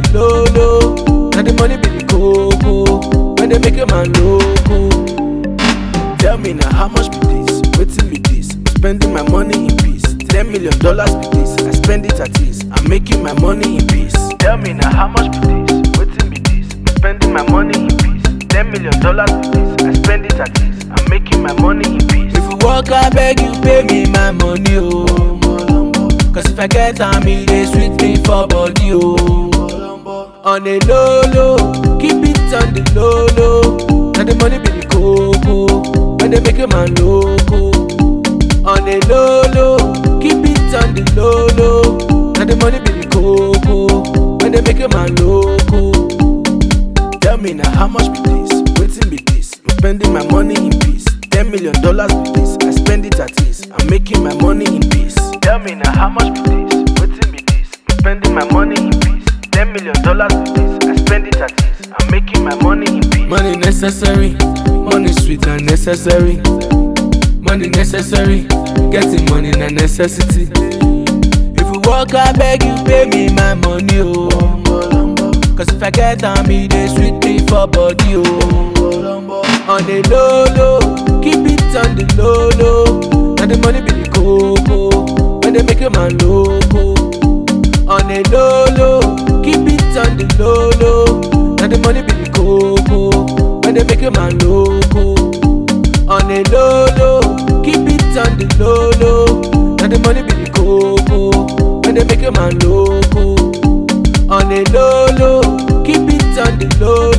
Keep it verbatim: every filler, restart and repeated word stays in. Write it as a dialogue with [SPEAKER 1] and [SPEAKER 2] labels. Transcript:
[SPEAKER 1] low low. Now the money be the coco. When they make a man loco. Tell me now how much be this? Waiting me this. Spending my money in peace. Ten million dollars be this. I spend it at ease. I'm making my money in peace. Tell me now how much be this? Waiting me this. Spending my money in peace. Ten million dollars be this. I spend it at ease. I'm making my money in peace. If you work, I beg you pay me my money, oh. Cause if I get time, it dey sweet me for body, oh. On a low low, keep it on the low low. Now the money be the coco. When they make a man loco. On a low low, keep it on the low low. Now the money be the coco. When they make a man loco. Tell me now how much be this? Waiting be this. I'm spending my money in peace. Ten million dollars be this. I spend it at ease. I'm making my money in peace. Tell me now how much be this? Waiting be this. I'm spending my money in peace. Ten million dollars be this. I spend it at ease. I'm making my money in peace. Money necessary. Money sweet and necessary. Money necessary. Getting money na necessity. If you work, I beg you pay me my money, oh. Cause if I get time, it dey sweet me for body, oh. On the low low, keep it on the low low. Now the money be the coco. When they make a man loco. On the low low, keep it on the low low. Now the money be the coco. When they make a man loco. On the low low, keep it on the low low. Now the money be the coco. When they make a man loco. On the low low, keep it on the low